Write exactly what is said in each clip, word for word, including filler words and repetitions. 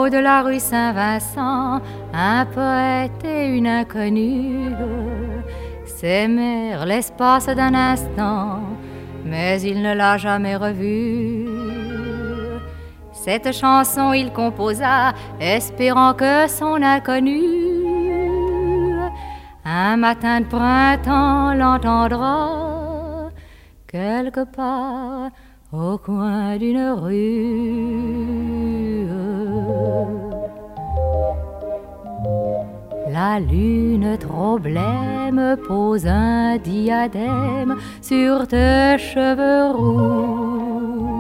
haut de la rue Saint-Vincent, un poète et une inconnue s'aimèrent l'espace d'un instant, mais il ne l'a jamais revue. Cette chanson il composa, espérant que son inconnu un matin de printemps l'entendra quelque part au coin d'une rue. La lune trop blême pose un diadème sur tes cheveux roux.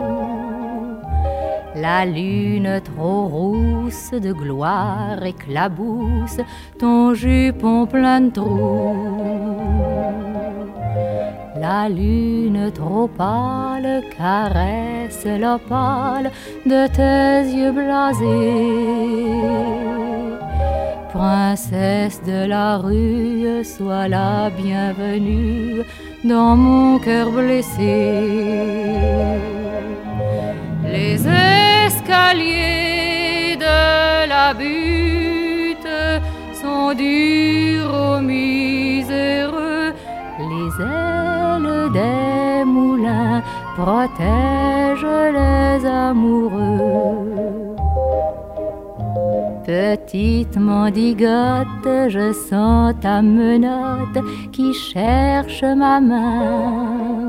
La lune trop rousse de gloire éclabousse ton jupon plein de trous. La lune trop pâle caresse l'opale de tes yeux blasés. Princesse de la rue, sois la bienvenue dans mon cœur blessé. Les escaliers de la butte sont durs aux miséreux. Les ailes des moulins protègent les amoureux. Petite mendigote, je sens ta menotte qui cherche ma main.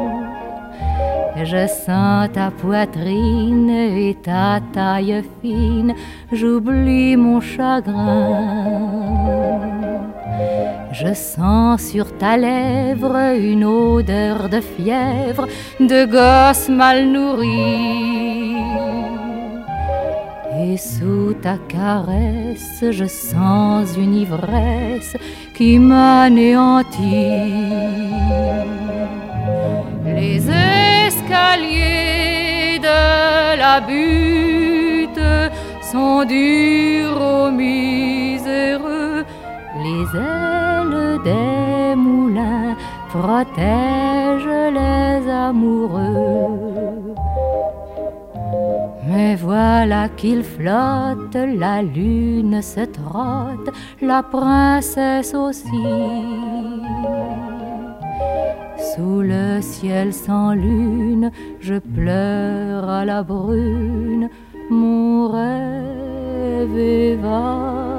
Je sens ta poitrine et ta taille fine, j'oublie mon chagrin. Je sens sur ta lèvre une odeur de fièvre, de gosse mal nourri. Et sous ta caresse, je sens une ivresse qui m'anéantit. Les escaliers de la butte sont durs aux miséreux. Les ailes des moulins protègent les amoureux. Mais voilà qu'il flotte, la lune se trotte, la princesse aussi. Sous le ciel sans lune, je pleure à la brune, mon rêve évanoui.